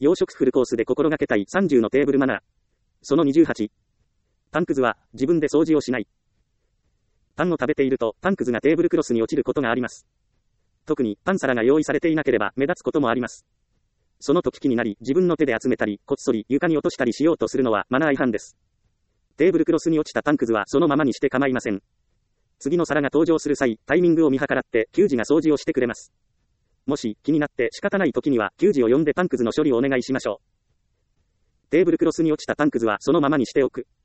洋食フルコースで心がけたい30のテーブルマナー。その28。パンくずは自分で掃除をしない。パンを食べているとパンくずがテーブルクロスに落ちることがあります。特にパン皿が用意されていなければ目立つこともあります。その時気になり自分の手で集めたりこっそり床に落としたりしようとするのはマナー違反です。テーブルクロスに落ちたパンくずはそのままにして構いません。次の皿が登場する際、タイミングを見計らって給仕が掃除をしてくれます。もし気になって仕方ない時には給仕を呼んでパンくずの処理をお願いしましょう。テーブルクロスに落ちたパンくずはそのままにしておく。